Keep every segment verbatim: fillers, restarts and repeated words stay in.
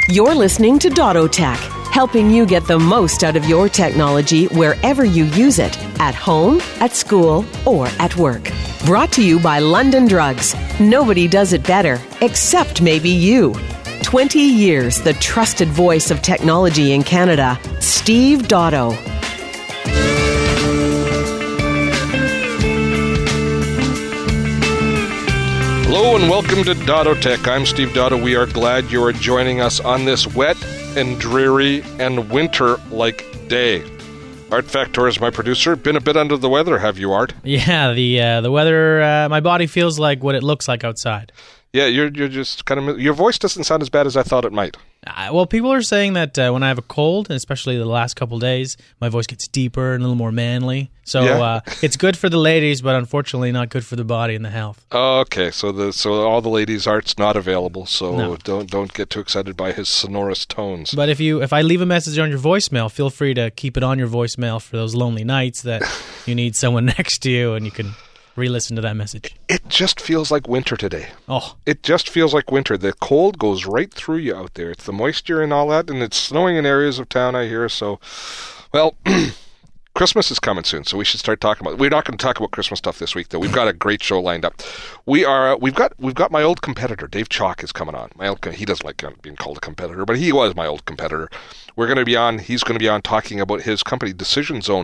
You're listening to Dottotech, helping you get the most out of your technology wherever you use it, at home, at school, or at work. Brought to you by London Drugs. Nobody does it better, except maybe you. twenty years, the trusted voice of technology in Canada, Steve Dotto. Hello and welcome to Dottotech. I'm Steve Dotto. We are glad you are joining us on this wet and dreary and winter-like day. Art Factor is my producer. Been a bit under the weather, have you, Art? Yeah, the uh, the weather, uh, my body feels like what it looks like outside. Yeah, you're you're just kind of, your voice doesn't sound as bad as I thought it might. Uh, well, people are saying that uh, when I have a cold, and especially the last couple days, my voice gets deeper and a little more manly. So Yeah. uh, it's good for the ladies, but unfortunately not good for the body and the health. Okay, so the so all the ladies' Art's not available, so No. don't don't get too excited by his sonorous tones. But if you if I leave a message on your voicemail, feel free to keep it on your voicemail for those lonely nights that you need someone next to you, and you can re-listen to that message. It just feels like winter today. Oh, It just feels like winter. The cold goes right through you out there. It's the moisture and all that, and it's snowing in areas of town, I hear. So, well, Christmas is coming soon, so we should start talking about it. We're not going to talk about Christmas stuff this week, though. We've got a great show lined up. We are. We've got. We've got my old competitor, Dave Chalk, is coming on. My old. He doesn't like being called a competitor, but he was my old competitor. We're going to be on. He's going to be on talking about his company, Decision Zone.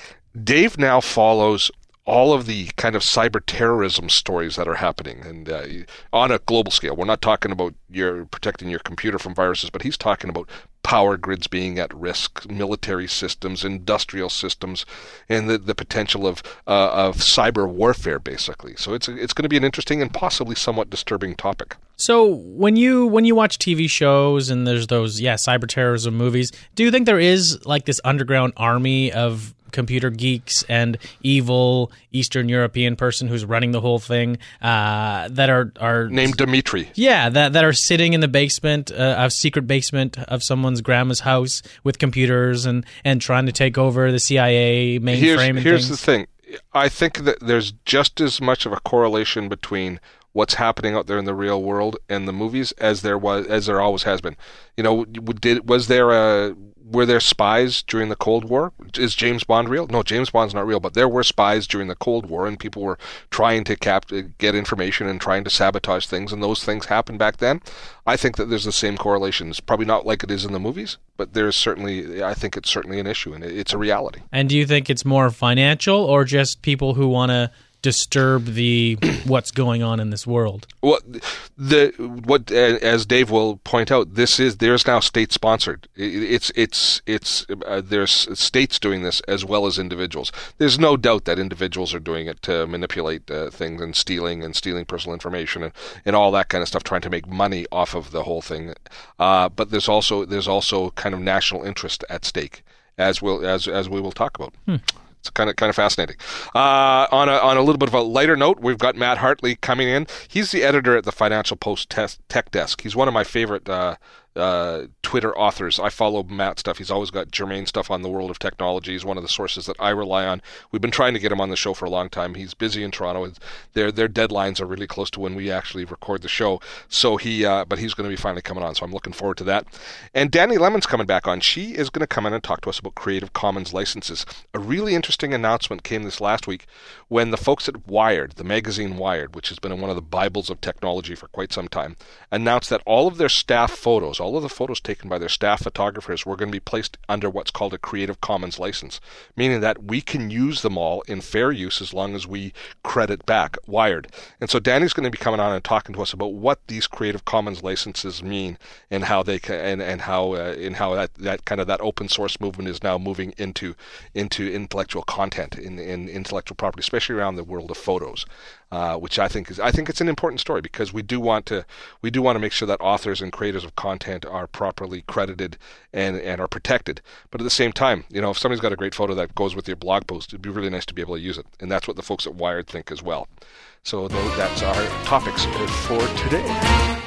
Dave now follows all of the kind of cyber terrorism stories that are happening, and uh, on a global scale. We're not talking about your protecting your computer from viruses, but he's talking about power grids being at risk, military systems, industrial systems, and the, the potential of uh, of cyber warfare, basically. So it's it's going to be an interesting and possibly somewhat disturbing topic. so when you when you watch T V shows and there's those yeah cyber terrorism movies, do you think there is like this underground army of computer geeks and evil Eastern European person who's running the whole thing uh, that are are Named Dimitri. yeah that that are sitting in the basement, uh, a secret basement of someone's grandma's house with computers and and trying to take over the C I A mainframe? Here's, and here's things? the thing. I think that there's just as much of a correlation between what's happening out there in the real world and the movies as there was as there always has been. You know, did was there a were there spies during the Cold War? Is James Bond real? No, James Bond's not real, but there were spies during the Cold War, and people were trying to cap- get information and trying to sabotage things, and those things happened back then. I think that there's the same correlation. It's probably not like it is in the movies, but there's certainly, I think it's certainly an issue, and it's a reality. And do you think it's more financial or just people who want to disturb the what's going on in this world? Well, the what as Dave will point out, this is there's now state sponsored. It's it's it's uh, there's states doing this as well as individuals. There's no doubt that individuals are doing it to manipulate uh, things and stealing and stealing personal information and, and all that kind of stuff, trying to make money off of the whole thing. Uh, but there's also there's also kind of national interest at stake, as we'll as as we will talk about. Hmm. It's kind of kind of fascinating. Uh, on a on a little bit of a lighter note, we've got Matt Hartley coming in. He's the editor at the Financial Post Tech Desk. He's one of my favorite uh, uh, Twitter authors. I follow Matt's stuff. He's always got germane stuff on the world of technology. He's one of the sources that I rely on. We've been trying to get him on the show for a long time. He's busy in Toronto. Their their deadlines are really close to when we actually record the show. So he, uh, but he's going to be finally coming on. So I'm looking forward to that. And Danny Lemon's coming back on. She is going to come in and talk to us about Creative Commons licenses. A really interesting announcement came this last week when the folks at Wired, the magazine Wired, which has been one of the Bibles of technology for quite some time, announced that all of their staff photos, all of the photos taken by their staff photographers were going to be placed under what's called a Creative Commons license, meaning that we can use them all in fair use as long as we credit back Wired. And so Danny's going to be coming on and talking to us about what these Creative Commons licenses mean and how they can, and and how uh, and how that, that kind of that open source movement is now moving into into intellectual content in, in intellectual property, especially around the world of photos. Uh, which I think is I think it's an important story because we do want to we do want to make sure that authors and creators of content are properly credited and, and are protected. But at the same time, you know, if somebody's got a great photo that goes with your blog post, it'd be really nice to be able to use it, and that's what the folks at Wired think as well. So that's our topics for today.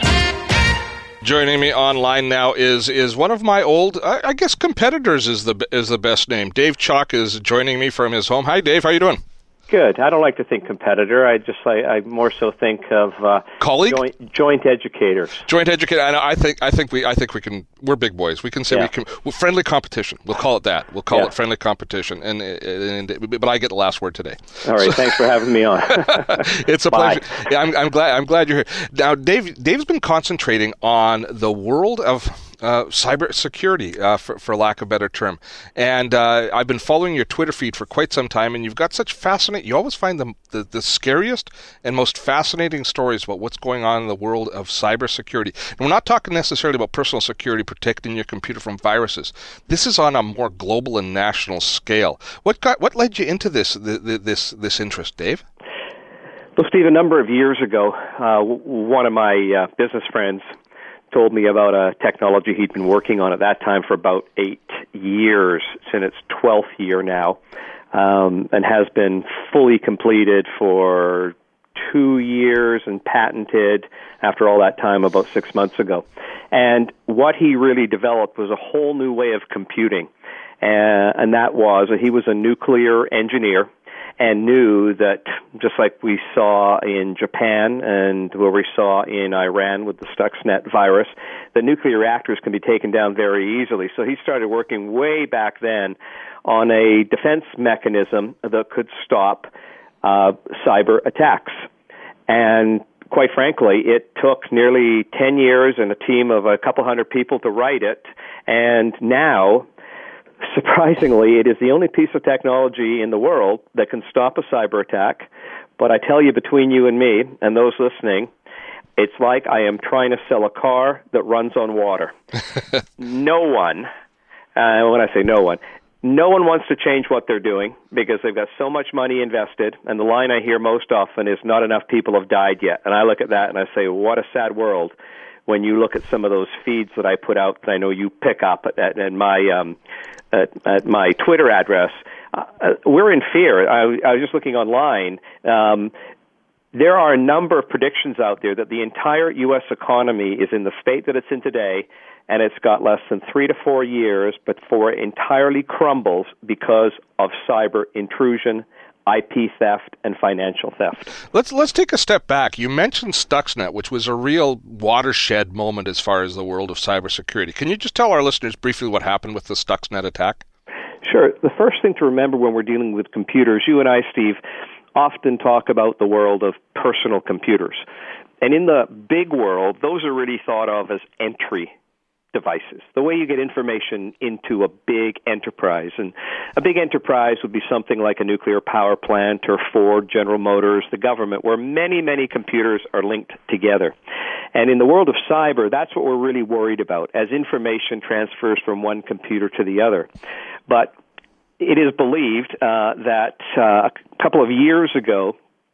Joining me online now is is one of my old, I, I guess, competitors is the is the best name. Dave Chalk is joining me from his home. Hi, Dave. How you doing? Good. I don't like to think competitor. I just I, I more so think of uh, colleague, joint, joint educators. Joint educator. And I think I think we I think we can. We're big boys. We can say yeah. we can. Well, friendly competition. We'll call it that. We'll call yeah. it friendly competition. And, and, and but I get the last word today. All right. So, thanks for having me on. It's a Bye. pleasure. Yeah, I'm, I'm glad. I'm glad you're here. Now, Dave. Dave's been concentrating on the world of Uh, cybersecurity, uh, for, for lack of a better term. And uh, I've been following your Twitter feed for quite some time, and you've got such fascinating, you always find the, the, the scariest and most fascinating stories about what's going on in the world of cybersecurity. And we're not talking necessarily about personal security, protecting your computer from viruses. This is on a more global and national scale. What got, what led you into this, the, the, this, this interest, Dave? Well, Steve, a number of years ago, uh, one of my uh, business friends told me about a technology he'd been working on at that time for about eight years. It's in its twelfth year now, um, and has been fully completed for two years and patented after all that time about six months ago. And what he really developed was a whole new way of computing, uh, and that was that he was a nuclear engineer, and knew that, just like we saw in Japan and where we saw in Iran with the Stuxnet virus, the nuclear reactors can be taken down very easily. So he started working way back then on a defense mechanism that could stop uh, cyber attacks. And quite frankly, it took nearly ten years and a team of a couple hundred people to write it. And now, surprisingly, it is the only piece of technology in the world that can stop a cyber attack. But I tell you, between you and me and those listening, it's like I am trying to sell a car that runs on water. No one, uh, when I say no one, no one wants to change what they're doing because they've got so much money invested. And the line I hear most often is, not enough people have died yet. And I look at that and I say, what a sad world. When you look at some of those feeds that I put out, that I know you pick up at, at my um, at, at my Twitter address, uh, we're in fear. I, I was just looking online. Um, there are a number of predictions out there that the entire U S economy is in the state that it's in today, and it's got less than three to four years before it entirely crumbles because of cyber intrusion, I P theft, and financial theft. Let's let's take a step back. You mentioned Stuxnet, which was a real watershed moment as far as the world of cybersecurity. Can you just tell our listeners briefly what happened with the Stuxnet attack? Sure. The first thing to remember when we're dealing with computers, you and I, Steve, often talk about the world of personal computers. And in the big world, those are really thought of as entry devices, the way you get information into a big enterprise. And a big enterprise would be something like a nuclear power plant or Ford, General Motors, the government, where many, many computers are linked together. And in the world of cyber, that's what we're really worried about, as information transfers from one computer to the other. But it is believed uh, that uh, a couple of years ago,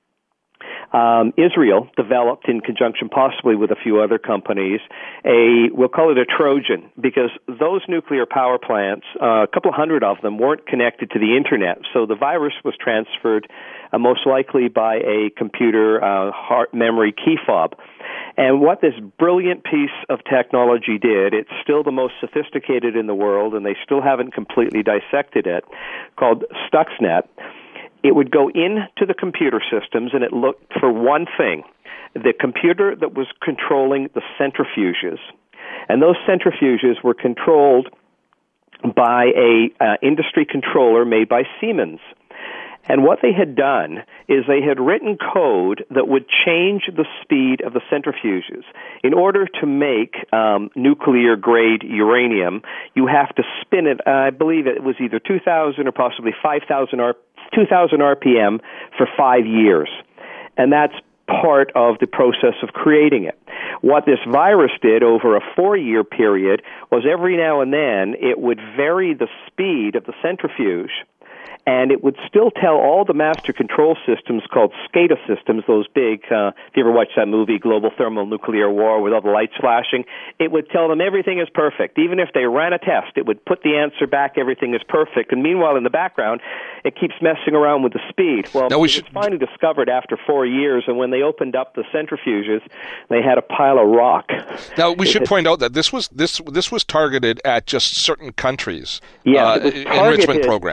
Um, Israel developed, in conjunction possibly with a few other companies, a, we'll call it a Trojan, because those nuclear power plants, uh, a couple hundred of them, weren't connected to the Internet. So the virus was transferred uh, most likely by a computer uh, heart memory key fob. And what this brilliant piece of technology did, it's still the most sophisticated in the world, and they still haven't completely dissected it, called Stuxnet. It would go into the computer systems, and it looked for one thing, the computer that was controlling the centrifuges. And those centrifuges were controlled by a uh, industry controller made by Siemens. And what they had done is they had written code that would change the speed of the centrifuges. In order to make um, nuclear-grade uranium, you have to spin it, uh, I believe it was either two thousand or possibly five thousand R- two thousand R P M for five years. And that's part of the process of creating it. What this virus did over a four-year period was every now and then it would vary the speed of the centrifuge, and it would still tell all the master control systems called SCADA systems, those big, uh, if you ever watched that movie, Global Thermonuclear War, with all the lights flashing, it would tell them everything is perfect. Even if they ran a test, it would put the answer back, everything is perfect. And meanwhile, in the background, it keeps messing around with the speed. Well, now we it should... was finally discovered after four years, and when they opened up the centrifuges, they had a pile of rock. Now, we should point out that this was this this was targeted at just certain countries, yeah, uh, it was targeted, enrichment programs.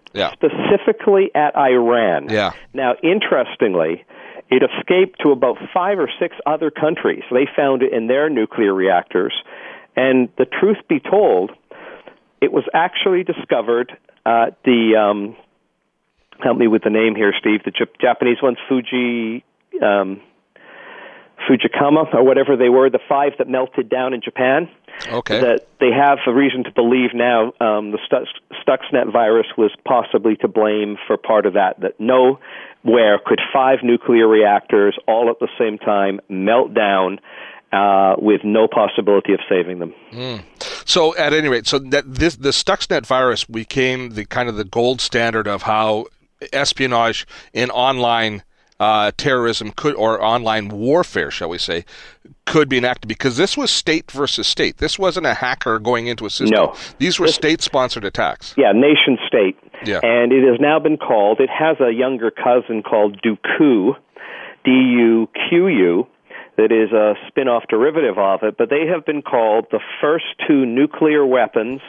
yeah. specifically at Iran. Yeah. Now, interestingly, it escaped to about five or six other countries. They found it in their nuclear reactors. And the truth be told, it was actually discovered at the, um, help me with the name here, Steve, the J- Japanese ones, Fuji, um, Fujikama, or whatever they were, the five that melted down in Japan. Okay. That they have a reason to believe now um, the Stuxnet virus was possibly to blame for part of that, that nowhere could five nuclear reactors all at the same time melt down uh, with no possibility of saving them. Mm. So at any rate, so that this the Stuxnet virus became the kind of the gold standard of how espionage in online Uh, terrorism could, or online warfare, shall we say, could be enacted, because this was state versus state. This wasn't a hacker going into a system. No. These were This, state-sponsored attacks. Yeah, nation state. Yeah. And it has now been called, it has a younger cousin called Duqu, D U Q U, that is a spin-off derivative of it, but they have been called the first two nuclear weapons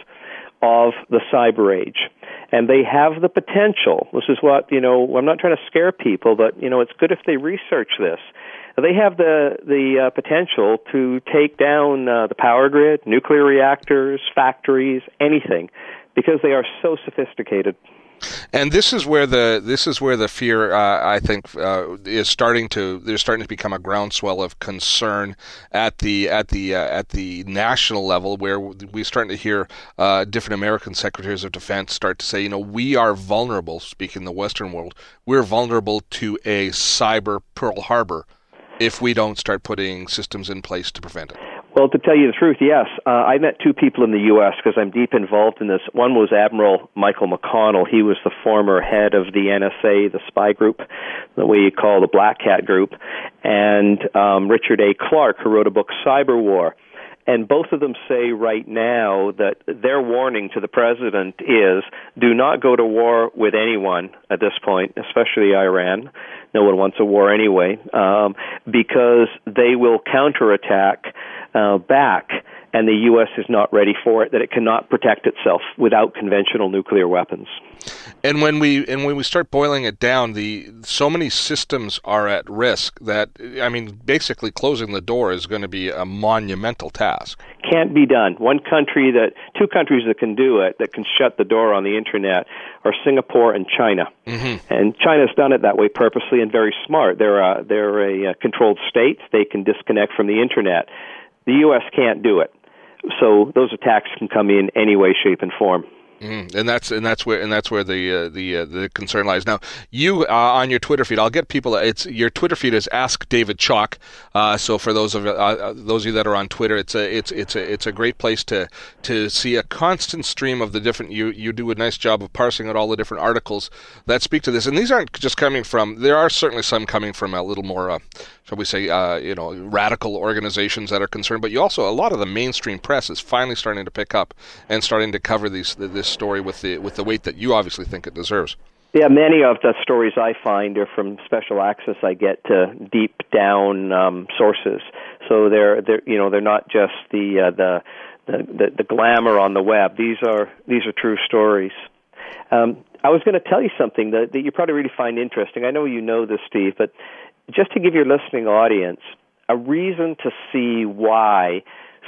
of the cyber age. And they have the potential, this is what, you know, I'm not trying to scare people, but, you know, it's good if they research this. They have the, the uh, potential to take down uh, the power grid, nuclear reactors, factories, anything, because they are so sophisticated. And this is where the this is where the fear, uh, I think, uh, is starting to. There's starting to become a groundswell of concern at the at the uh, at the national level, where we're starting to hear uh, different American secretaries of defense start to say, you know, we are vulnerable. Speaking the Western world, we're vulnerable to a cyber Pearl Harbor if we don't start putting systems in place to prevent it. Well, to tell you the truth, yes. Uh, I met two people in the U S because I'm deep involved in this. One was Admiral Michael McConnell. He was the former head of the N S A, the spy group, that we call the Black Cat Group, and um, Richard A. Clarke, who wrote a book, Cyber War. And both of them say right now that their warning to the president is, do not go to war with anyone at this point, especially Iran. No one wants a war anyway, um, because they will counterattack uh, back, and the U S is not ready for it, that it cannot protect itself without conventional nuclear weapons. And when we and when we start boiling it down, the so many systems are at risk that, I mean, basically closing the door is going to be a monumental task. Can't be done. One country that, two countries that can do it, that can shut the door on the internet, are Singapore and China. Mm-hmm. And China's done it that way purposely and very smart. They're a, they're a controlled state. They can disconnect from the internet. The U S can't do it. So those attacks can come in any way, shape, and form. Mm, and that's and that's where and that's where the uh, the uh, the concern lies. Now, you uh, on your Twitter feed, I'll get people. It's your Twitter feed is Ask David Chalk. Uh, so for those of uh, those of you that are on Twitter, it's a it's it's a it's a great place to to see a constant stream of the different. You you do a nice job of parsing out all the different articles that speak to this, and these aren't just coming from. There are certainly some coming from a little more, uh, shall we say, uh, you know, radical organizations that are concerned. But you also, a lot of the mainstream press is finally starting to pick up and starting to cover these this story with the with the weight that you obviously think it deserves. Yeah, many of the stories I find are from special access I get to deep down um, sources. So they're they're you know they're not just the, uh, the the the the glamour on the web. These are these are true stories. Um, I was going to tell you something that, that you probably really find interesting. I know you know this, Steve, but just to give your listening audience a reason to see why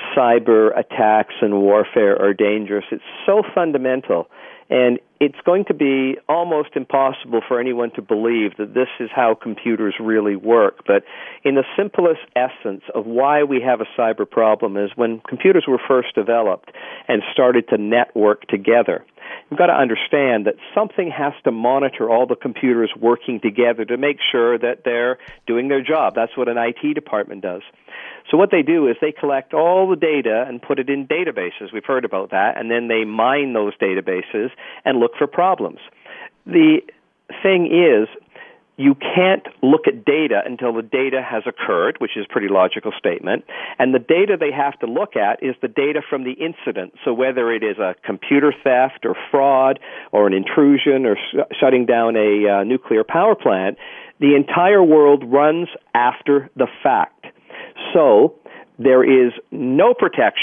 cyber attacks and warfare are dangerous. It's so fundamental, and it's going to be almost impossible for anyone to believe that this is how computers really work. But in the simplest essence of why we have a cyber problem is when computers were first developed and started to network together, you've got to understand that something has to monitor all the computers working together to make sure that they're doing their job. That's what an I T department does. So what they do is they collect all the data and put it in databases. We've heard about that. And then they mine those databases and look for problems. The thing is, you can't look at data until the data has occurred, which is a pretty logical statement. And the data they have to look at is the data from the incident. So whether it is a computer theft or fraud or an intrusion or sh- shutting down a uh, nuclear power plant, the entire world runs after the fact. So there is no protection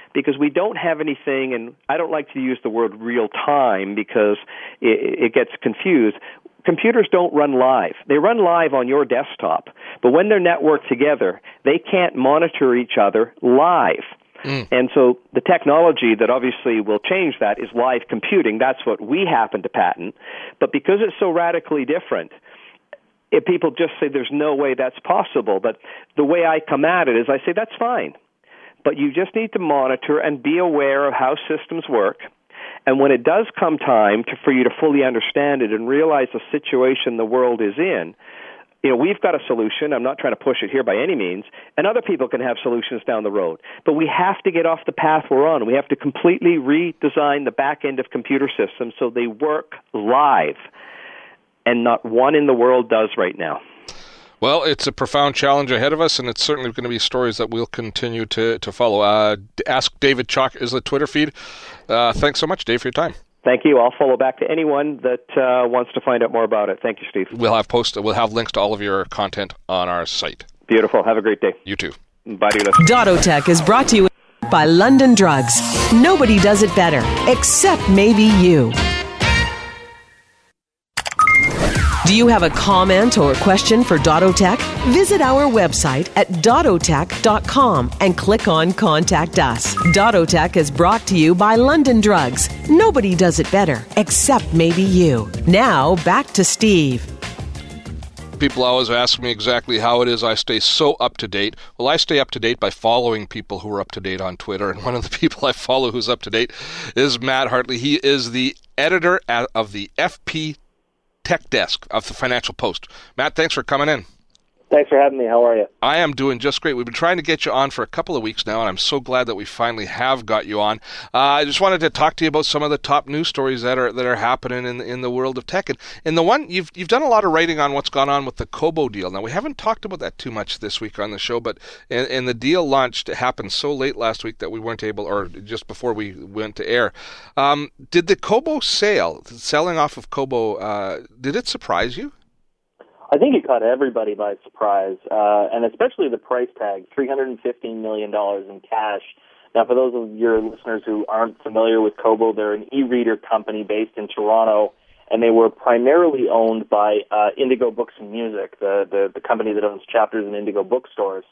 because we don't have anything, and I don't like to use the word real time because it, it gets confused. Computers don't run live. They run live on your desktop, but when they're networked together, they can't monitor each other live. Mm. And so the technology that obviously will change that is live computing. That's what we happen to patent. But because it's so radically different, if people just say there's no way that's possible. But the way I come at it is I say that's fine. But you just need to monitor and be aware of how systems work. And when it does come time to, for you to fully understand it and realize the situation the world is in, you know, we've got a solution. I'm not trying to push it here by any means. And other people can have solutions down the road. But we have to get off the path we're on. We have to completely redesign the back end of computer systems so they work live. And not one in the world does right now. Well, it's a profound challenge ahead of us, and it's certainly going to be stories that we'll continue to, to follow. Uh, Ask David Chalk is the Twitter feed. Uh, thanks so much, Dave, for your time. Thank you. I'll follow back to anyone that uh, wants to find out more about it. Thank you, Steve. We'll have post. We'll have links to all of your content on our site. Beautiful. Have a great day. You too. Bye, Dina. Dottotech is brought to you by London Drugs. Nobody does it better, except maybe you. Do you have a comment or question for Dottotech? Visit our website at dottotech dot com and click on Contact Us. Dottotech is brought to you by London Drugs. Nobody does it better, except maybe you. Now, back to Steve. People always ask me exactly how it is I stay so up to date. Well, I stay up to date by following people who are up to date on Twitter, and one of the people I follow who's up to date is Matt Hartley. He is the editor of the F P Tech Desk of the Financial Post. Matt, thanks for coming in. Thanks for having me. How are you? I am doing just great. We've been trying to get you on for a couple of weeks now, and I'm so glad that we finally have got you on. Uh, I just wanted to talk to you about some of the top news stories that are that are happening in in the world of tech. And, and the one you've you've done a lot of writing on what's gone on with the Kobo deal. Now, we haven't talked about that too much this week on the show, but and, and the deal launched happened so late last week that we weren't able, or just before we went to air. Um, did the Kobo sale, selling off of Kobo, uh, did it surprise you? I think it caught everybody by surprise, uh, and especially the price tag, three hundred fifteen million dollars in cash. Now, for those of your listeners who aren't familiar with Kobo, they're an e-reader company based in Toronto, and they were primarily owned by uh, Indigo Books and Music, the, the, the company that owns Chapters in Indigo bookstores.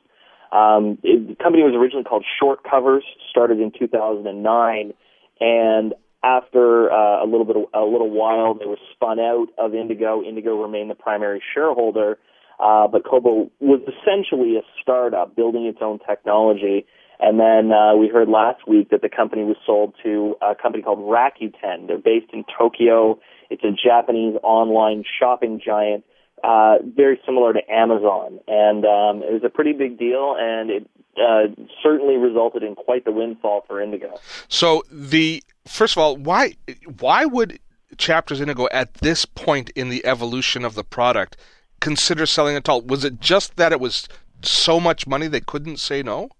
Um, it, the company was originally called Short Covers, started in two thousand nine, and After uh, a little bit, of, a little while, they were spun out of Indigo. Indigo remained the primary shareholder, uh, but Kobo was essentially a startup building its own technology. And then uh, we heard last week that the company was sold to a company called Rakuten. They're based in Tokyo. It's a Japanese online shopping giant, uh, very similar to Amazon. And um, it was a pretty big deal, and it uh, certainly resulted in quite the windfall for Indigo. So the First of all, why why would Chapters Indigo at this point in the evolution of the product consider selling it all? Was it just that it was so much money they couldn't say no?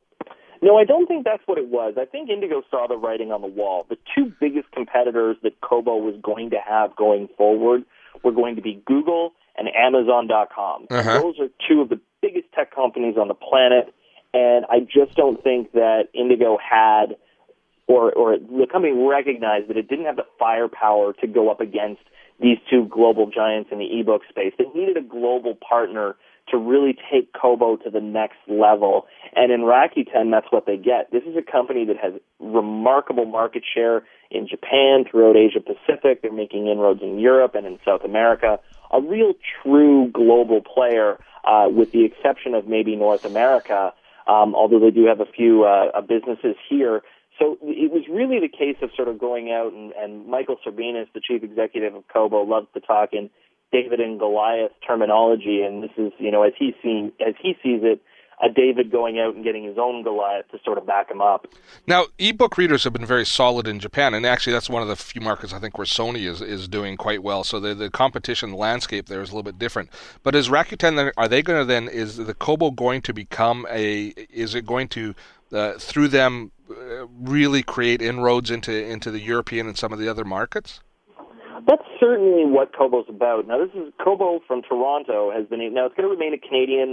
No, I don't think that's what it was. I think Indigo saw the writing on the wall. The two biggest competitors that Kobo was going to have going forward were going to be Google and Amazon dot com. Uh-huh. Those are two of the biggest tech companies on the planet, and I just don't think that Indigo had Or, or the company recognized that it didn't have the firepower to go up against these two global giants in the ebook space. They needed a global partner to really take Kobo to the next level. And in Rakuten, that's what they get. This is a company that has remarkable market share in Japan, throughout Asia Pacific. They're making inroads in Europe and in South America. A real true global player, uh, with the exception of maybe North America, um, although they do have a few uh, businesses here. So it was really the case of sort of going out, and, and Michael Serbinis, the chief executive of Kobo, loves to talk in David and Goliath terminology, and this is, you know, as he seen, as he sees it, a David going out and getting his own Goliath to sort of back him up. Now, ebook readers have been very solid in Japan, and actually that's one of the few markets I think where Sony is, is doing quite well. So the the competition landscape there is a little bit different. But is Rakuten, are they going to then, is the Kobo going to become a, is it going to, uh, through them, uh, really create inroads into into the European and some of the other markets? That's certainly what Kobo's about. Now, this is Kobo from Toronto has been, now it's going to remain a Canadian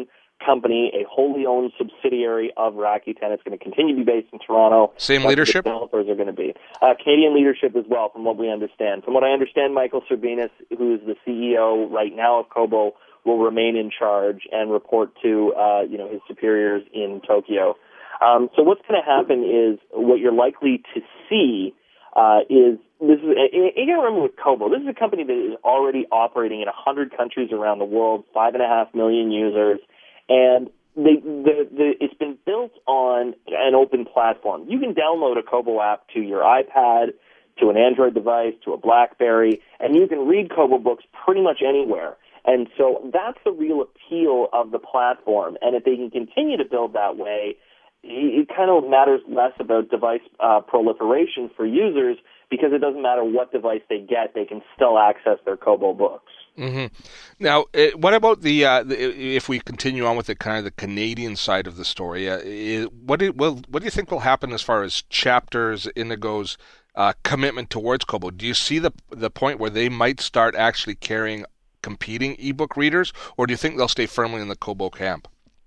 company, a wholly owned subsidiary of Rakuten. It's going to continue to be based in Toronto. Same That's leadership? The developers are going to be. Uh, Canadian leadership as well, from what we understand. From what I understand, Michael Serbinis, who is the C E O right now of Kobo, will remain in charge and report to uh, you know his superiors in Tokyo. Um, so what's going to happen is what you're likely to see uh, is this is you got to remember with Kobo, this is a company that is already operating in one hundred countries around the world, five and a half million users, and they, the, the, it's been built on an open platform. You can download a Kobo app to your iPad, to an Android device, to a BlackBerry, and you can read Kobo books pretty much anywhere. And so that's the real appeal of the platform. And if they can continue to build that way, it kind of matters less about device uh, proliferation for users because it doesn't matter what device they get, they can still access their Kobo books. Mm-hmm. Now, uh, what about the, uh, the, if we continue on with the kind of the Canadian side of the story, uh, is, what, do, well, what do you think will happen as far as Chapters, Indigo's uh, commitment towards Kobo? Do you see the the point where they might start actually carrying competing ebook readers, or do you think they'll stay firmly in the Kobo camp?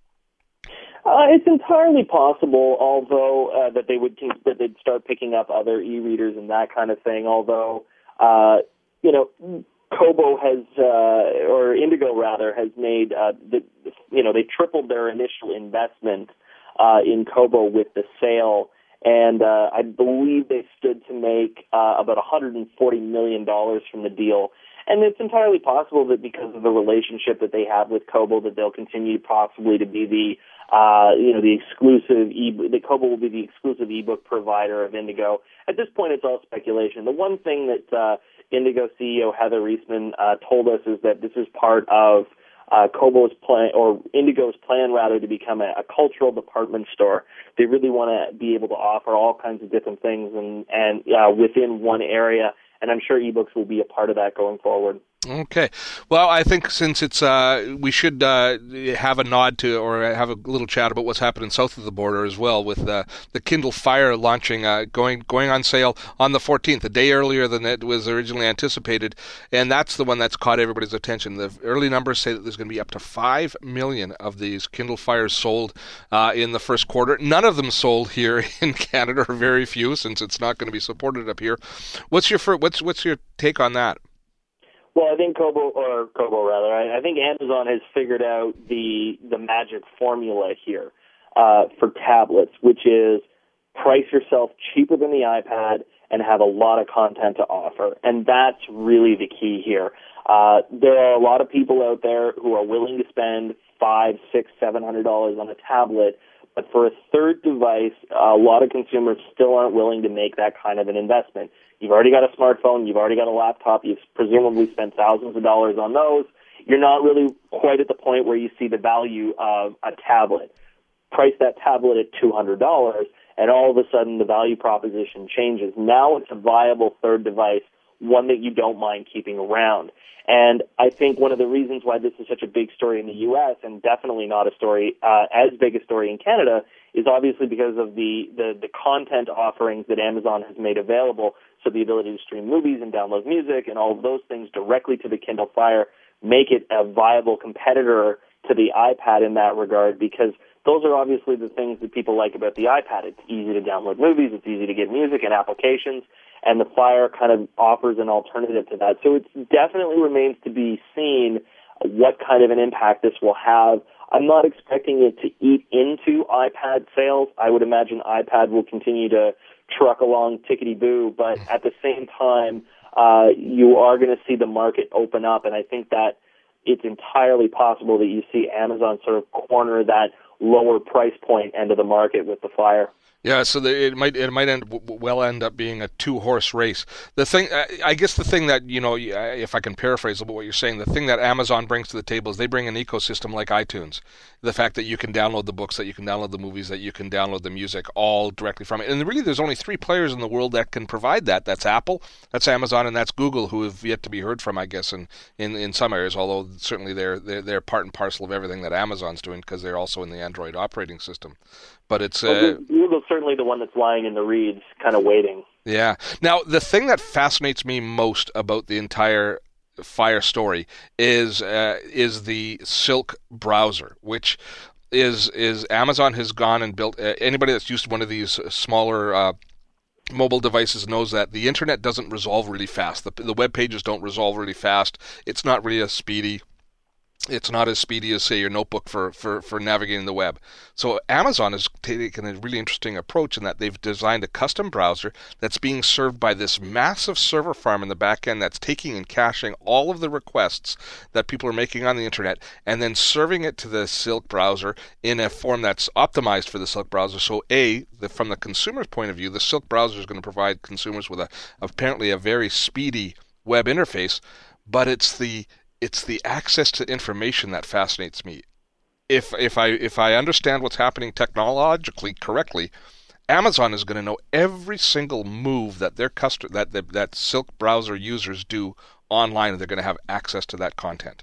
Uh, it's entirely possible, although uh, that they would that they'd start picking up other e-readers and that kind of thing. Although, uh, you know, Kobo has uh, or Indigo rather has made uh, the you know they tripled their initial investment uh, in Kobo with the sale, and uh, I believe they stood to make uh, about one hundred forty million dollars from the deal. And it's entirely possible that because of the relationship that they have with Kobo, that they'll continue possibly to be the, uh, you know, the exclusive e that Kobo will be the exclusive ebook provider of Indigo. At this point, it's all speculation. The one thing that uh, Indigo C E O Heather Reisman uh, told us is that this is part of uh, Kobo's plan, or Indigo's plan rather, to become a, a cultural department store. They really want to be able to offer all kinds of different things and and uh, within one area. And I'm sure ebooks will be a part of that going forward. Okay. Well, I think since it's, uh, we should uh, have a nod to, or have a little chat about what's happening south of the border as well, with uh, the Kindle Fire launching, uh, going going on sale on the fourteenth, a day earlier than it was originally anticipated, and that's the one that's caught everybody's attention. The early numbers say that there's going to be up to five million of these Kindle Fires sold uh, in the first quarter. None of them sold here in Canada, or very few, since it's not going to be supported up here. What's your what's what's your take on that? Well, I think Kobo, or Kobo rather, I, I think Amazon has figured out the the magic formula here uh, for tablets, which is price yourself cheaper than the iPad and have a lot of content to offer. And that's really the key here. Uh, there are a lot of people out there who are willing to spend five, six, seven hundred dollars on a tablet, but for a third device, a lot of consumers still aren't willing to make that kind of an investment. You've already got a smartphone, you've already got a laptop, you've presumably spent thousands of dollars on those. You're not really quite at the point where you see the value of a tablet. Price that tablet at two hundred dollars, and all of a sudden the value proposition changes. Now it's a viable third device, one that you don't mind keeping around. And I think one of the reasons why this is such a big story in the U S, and definitely not a story, uh, as big a story in Canada, is obviously because of the, the, the content offerings that Amazon has made available. So the ability to stream movies and download music and all of those things directly to the Kindle Fire make it a viable competitor to the iPad in that regard, because those are obviously the things that people like about the iPad. It's easy to download movies, it's easy to get music and applications, and the Fire kind of offers an alternative to that. So it definitely remains to be seen what kind of an impact this will have. I'm not expecting it to eat into iPad sales. I would imagine iPad will continue to truck along tickety-boo, but at the same time, uh, you are going to see the market open up, and I think that it's entirely possible that you see Amazon sort of corner that lower price point end of the market with the Fire. Yeah, so the, it might it might end well end up being a two horse race. The thing, I guess, the thing that, you know, if I can paraphrase a little bit what you're saying, the thing that Amazon brings to the table is they bring an ecosystem like iTunes. The fact that you can download the books, that you can download the movies, that you can download the music, all directly from it. And really, there's only three players in the world that can provide that. That's Apple, that's Amazon, and that's Google, who have yet to be heard from, I guess, in, in, in some areas. Although certainly they're they're they're part and parcel of everything that Amazon's doing, because they're also in the Android operating system. But it's uh, well, Google's certainly the one that's lying in the reeds, kind of waiting. Yeah. Now, the thing that fascinates me most about the entire Fire story is uh, is the Silk browser, which is is Amazon has gone and built. Uh, anybody that's used one of these smaller uh, mobile devices knows that the internet doesn't resolve really fast. The, the web pages don't resolve really fast. It's not really as speedy. It's not as speedy as, say, your notebook for, for, for navigating the web. So Amazon has taken a really interesting approach in that they've designed a custom browser that's being served by this massive server farm in the back end that's taking and caching all of the requests that people are making on the internet and then serving it to the Silk browser in a form that's optimized for the Silk browser. So A, the, from the consumer's point of view, the Silk browser is going to provide consumers with a apparently a very speedy web interface, but it's the It's the access to information that fascinates me. If if I if I understand what's happening technologically correctly, Amazon is going to know every single move that their customer that that, that Silk browser users do online, and they're going to have access to that content.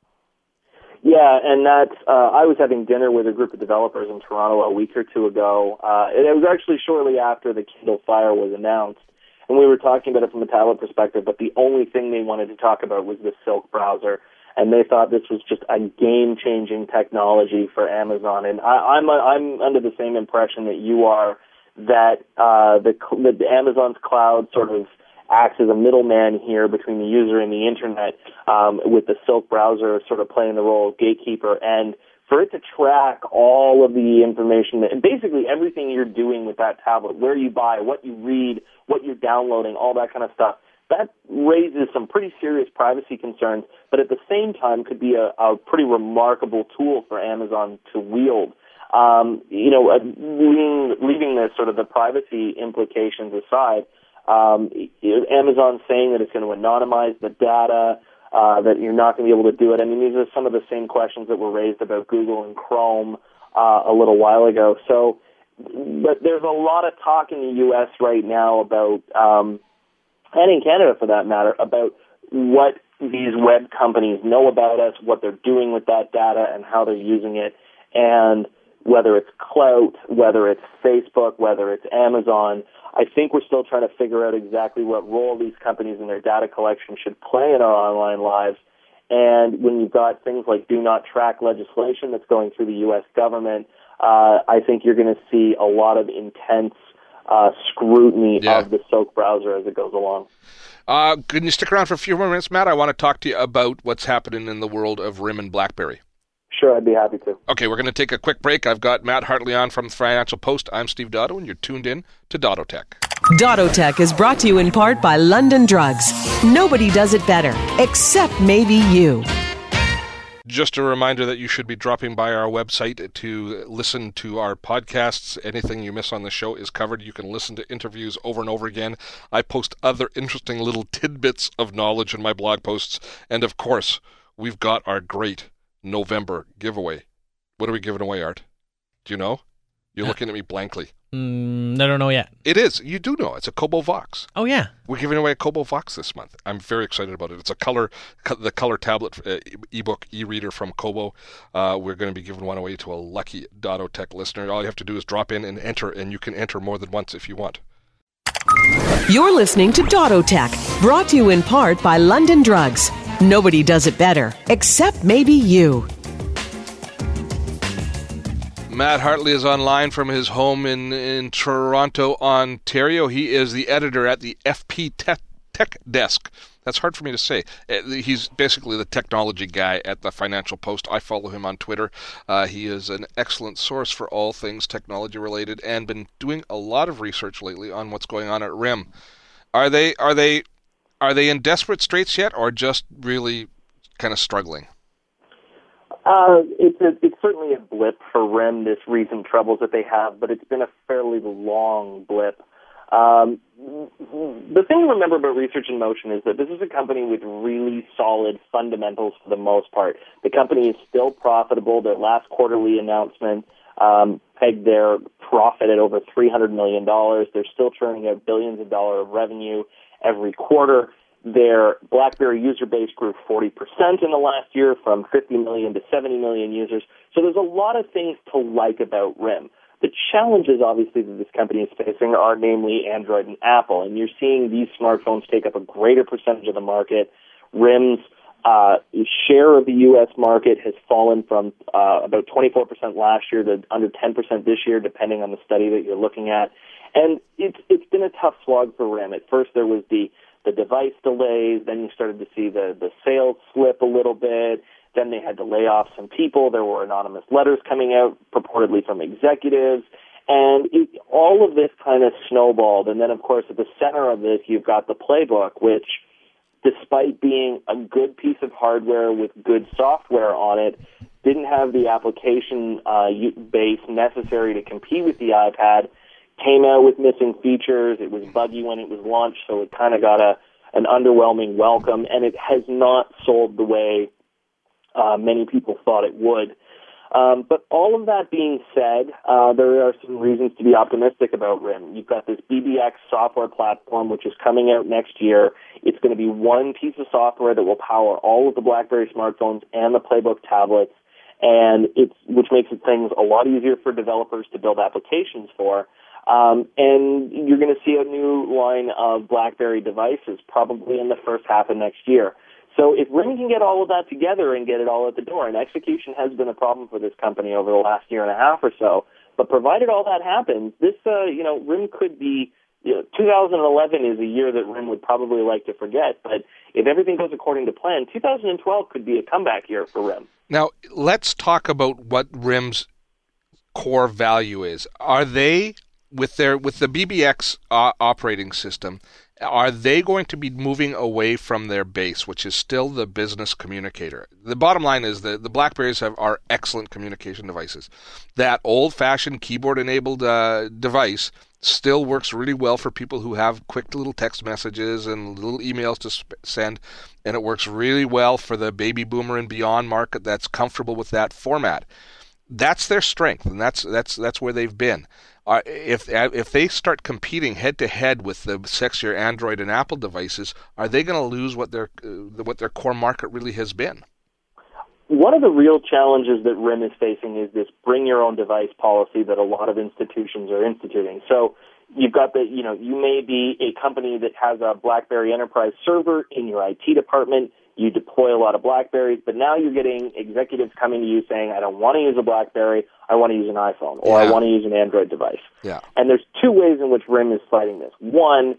Yeah, and that's, uh, I was having dinner with a group of developers in Toronto a week or two ago. Uh, it was actually shortly after the Kindle Fire was announced. And we were talking about it from a tablet perspective, but the only thing they wanted to talk about was the Silk browser. And they thought this was just a game-changing technology for Amazon. And I, I'm, I'm under the same impression that you are, that, uh, the, that Amazon's cloud sort of acts as a middleman here between the user and the internet, um, with the Silk browser sort of playing the role of gatekeeper. And for it to track all of the information, that, and basically everything you're doing with that tablet, where you buy, what you read, what you're downloading, all that kind of stuff, that raises some pretty serious privacy concerns, but at the same time could be a, a pretty remarkable tool for Amazon to wield. Um, you know, uh, leaving, leaving the sort of the privacy implications aside, um, Amazon's saying that it's going to anonymize the data, Uh, that you're not going to be able to do it. I mean, these are some of the same questions that were raised about Google and Chrome uh, a little while ago. So, but there's a lot of talk in the U S right now about, um, and in Canada for that matter, about what these web companies know about us, what they're doing with that data, and how they're using it, and whether it's clout, whether it's Facebook, whether it's Amazon. I think we're still trying to figure out exactly what role these companies and their data collection should play in our online lives. And when you've got things like do not track legislation that's going through the U S government, uh, I think you're going to see a lot of intense uh, scrutiny yeah. of the Silk browser as it goes along. Uh, can you stick around for a few more minutes, Matt? I want to talk to you about what's happening in the world of R I M and BlackBerry. Sure, I'd be happy to. Okay, we're going to take a quick break. I've got Matt Hartley on from the Financial Post. I'm Steve Dotto, and you're tuned in to Dottotech. Dottotech is brought to you in part by London Drugs. Nobody does it better, except maybe you. Just a reminder that you should be dropping by our website to listen to our podcasts. Anything you miss on the show is covered. You can listen to interviews over and over again. I post other interesting little tidbits of knowledge in my blog posts. And of course, we've got our great November giveaway. What are we giving away, Art? Do you know? You're uh, looking at me blankly. Mm, I don't know yet. It is. You do know. It's a Kobo Vox. Oh, yeah. We're giving away a Kobo Vox this month. I'm very excited about it. It's a color, the color tablet uh, ebook e-reader from Kobo. Uh, we're going to be giving one away to a lucky Dottotech listener. All you have to do is drop in and enter, and you can enter more than once if you want. You're listening to Dottotech, brought to you in part by London Drugs. Nobody does it better, except maybe you. Matt Hartley is online from his home in, in Toronto, Ontario. He is the editor at the F P Tech, Tech Desk. That's hard for me to say. He's basically the technology guy at the Financial Post. I follow him on Twitter. Uh, he is an excellent source for all things technology-related and been doing a lot of research lately on what's going on at R I M. Are they are they are they in desperate straits yet, or just really kind of struggling? Uh, it's, a, it's certainly a blip for R I M, this recent troubles that they have, but it's been a fairly long blip. Um, the thing to remember about Research in Motion is that this is a company with really solid fundamentals for the most part. The company is still profitable. Their last quarterly announcement um, pegged their profit at over three hundred million dollars. They're still churning out billions of dollars of revenue every quarter. Their BlackBerry user base grew forty percent in the last year, from fifty million to seventy million users. So there's a lot of things to like about R I M. The challenges, obviously, that this company is facing are namely Android and Apple, and you're seeing these smartphones take up a greater percentage of the market. RIM's uh, share of the U S market has fallen from uh, about twenty-four percent last year to under ten percent this year, depending on the study that you're looking at. And it's it's been a tough slog for RIM. At first there was the, the device delays, then you started to see the, the sales slip a little bit, then they had to lay off some people, there were anonymous letters coming out purportedly from executives, and it, all of this kind of snowballed. And then, of course, at the center of this, you've got the Playbook, which, despite being a good piece of hardware with good software on it, didn't have the application uh, base necessary to compete with the iPad, came out with missing features. It was buggy when it was launched, so it kind of got a an underwhelming welcome, and it has not sold the way uh, many people thought it would. Um, but all of that being said, uh, there are some reasons to be optimistic about RIM. You've got this B B X software platform, which is coming out next year. It's going to be one piece of software that will power all of the BlackBerry smartphones and the Playbook tablets, and it's which makes it things a lot easier for developers to build applications for. Um, and you're going to see a new line of BlackBerry devices probably in the first half of next year. So if RIM can get all of that together and get it all at the door, and execution has been a problem for this company over the last year and a half or so, but provided all that happens, this, uh, you know, RIM could be, you know, two thousand eleven is a year that RIM would probably like to forget, but if everything goes according to plan, two thousand twelve could be a comeback year for RIM. Now, let's talk about what RIM's core value is. Are they, with their with the B B X uh, operating system, are they going to be moving away from their base, which is still the business communicator? The bottom line is that the BlackBerries have, are excellent communication devices. That old-fashioned keyboard-enabled uh, device still works really well for people who have quick little text messages and little emails to sp- send, and it works really well for the baby boomer and beyond market that's comfortable with that format. That's their strength, and that's that's that's where they've been. Uh, if if they start competing head to head with the sexier Android and Apple devices, are they going to lose what their uh, what their core market really has been? One of the real challenges that RIM is facing is this bring your own device policy that a lot of institutions are instituting. So you've got the, you know, you may be a company that has a BlackBerry enterprise server in your I T department. You deploy a lot of BlackBerries, but now you're getting executives coming to you saying, I don't want to use a BlackBerry, I want to use an iPhone, or yeah. I want to use an Android device. Yeah. And there's two ways in which RIM is fighting this. One,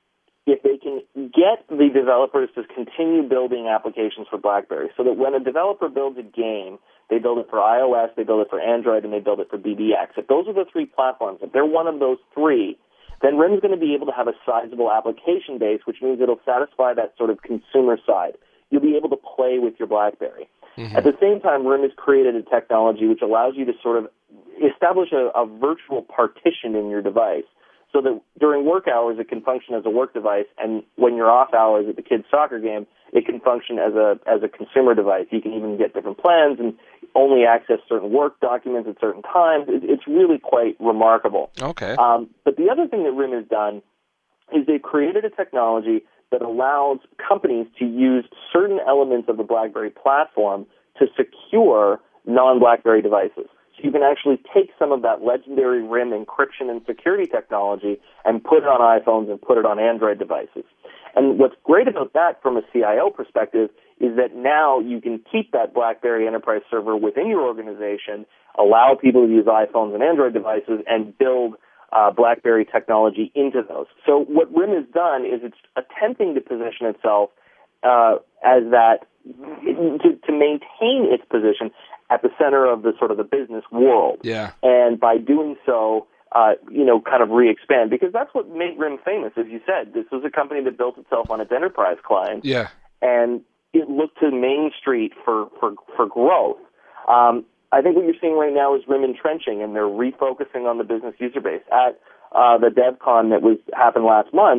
if they can get the developers to continue building applications for BlackBerry so that when a developer builds a game, they build it for iOS, they build it for Android, and they build it for B B X. If those are the three platforms, if they're one of those three, then RIM is going to be able to have a sizable application base, which means it'll satisfy that sort of consumer side. You'll be able to play with your BlackBerry. Mm-hmm. At the same time, RIM has created a technology which allows you to sort of establish a, a virtual partition in your device so that during work hours it can function as a work device, and when you're off hours at the kids' soccer game, it can function as a as a consumer device. You can even get different plans and only access certain work documents at certain times. It, it's really quite remarkable. Okay. Um, but the other thing that RIM has done is they've created a technology that allows companies to use certain elements of the BlackBerry platform to secure non-BlackBerry devices. So you can actually take some of that legendary RIM encryption and security technology and put it on iPhones and put it on Android devices. And what's great about that from a C I O perspective is that now you can keep that BlackBerry enterprise server within your organization, allow people to use iPhones and Android devices, and build Uh, BlackBerry technology into those. So what RIM has done is it's attempting to position itself uh, as that, to, to maintain its position at the center of the sort of the business world. Yeah. And by doing so, uh, you know, kind of re-expand, because that's what made RIM famous, as you said. This was a company that built itself on its enterprise clients. Yeah. And it looked to Main Street for, for, for growth. Um, I think what you're seeing right now is RIM entrenching, and they're refocusing on the business user base. At uh, the DevCon that was happened last month,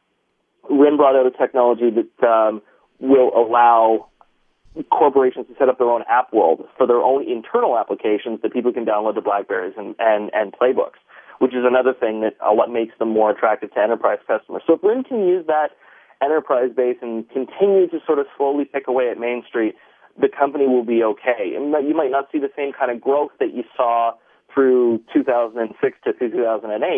RIM brought out a technology that um, will allow corporations to set up their own app world for their own internal applications that people can download to BlackBerries and, and, and Playbooks, which is another thing that uh, what makes them more attractive to enterprise customers. So if RIM can use that enterprise base and continue to sort of slowly pick away at Main Street, the company will be okay. And you might not see the same kind of growth that you saw through two thousand six to two thousand eight,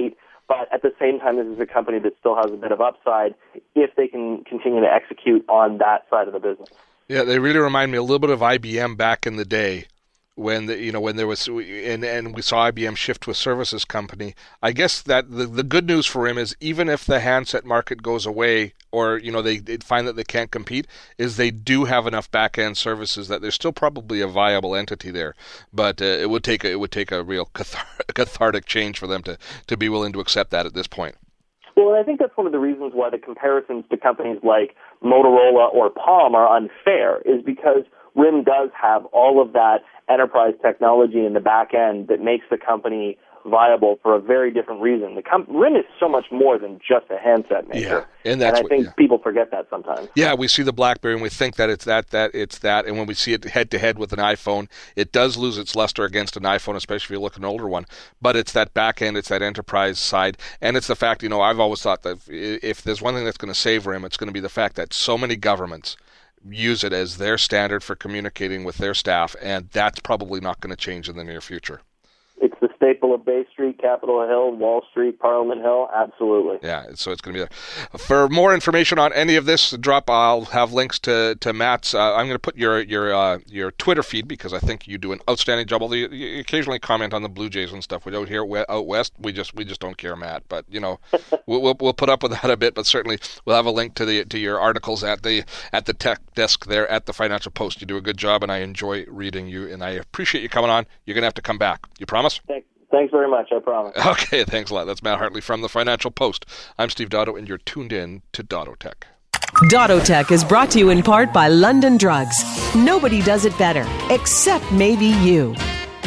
But at the same time, this is a company that still has a bit of upside if they can continue to execute on that side of the business. Yeah, they really remind me a little bit of I B M back in the day. When the, you know when there was and and we saw I B M shift to a services company. I guess that the, the good news for him is even if the handset market goes away, or you know they, they find that they can't compete, is they do have enough back end services that there's still probably a viable entity there. But uh, it would take a, it would take a real cathar- cathartic change for them to to be willing to accept that at this point. Well, and I think that's one of the reasons why the comparisons to companies like Motorola or Palm are unfair, is because R I M does have all of that enterprise technology in the back end that makes the company viable for a very different reason. The com- R I M is so much more than just a handset maker, yeah, and, that's and I what, think yeah. people forget that sometimes. Yeah, we see the BlackBerry and we think that it's that, that it's that, and when we see it head to head with an iPhone, it does lose its luster against an iPhone, especially if you look at an older one. But it's that back end, it's that enterprise side, and it's the fact, you know, I've always thought that if, if there's one thing that's going to save R I M, it's going to be the fact that so many governments use it as their standard for communicating with their staff, and that's probably not going to change in the near future. It's the staple of Bay Street, Capitol Hill, Wall Street, Parliament Hill, absolutely. Yeah, so it's going to be there. For more information on any of this, drop. I'll have links to to Matt's. Uh, I'm going to put your your uh, your Twitter feed, because I think you do an outstanding job. Although you, you occasionally comment on the Blue Jays and stuff. We out here out west, we just we just don't care, Matt. But you know, we'll, we'll we'll put up with that a bit. But certainly, we'll have a link to the to your articles at the at the tech desk there at the Financial Post. You do a good job, and I enjoy reading you, and I appreciate you coming on. You're going to have to come back. You promise? Thanks. Thanks very much, I promise. Okay, thanks a lot. That's Matt Hartley from the Financial Post. I'm Steve Dotto, and you're tuned in to Dottotech. Dottotech is brought to you in part by London Drugs. Nobody does it better, except maybe you.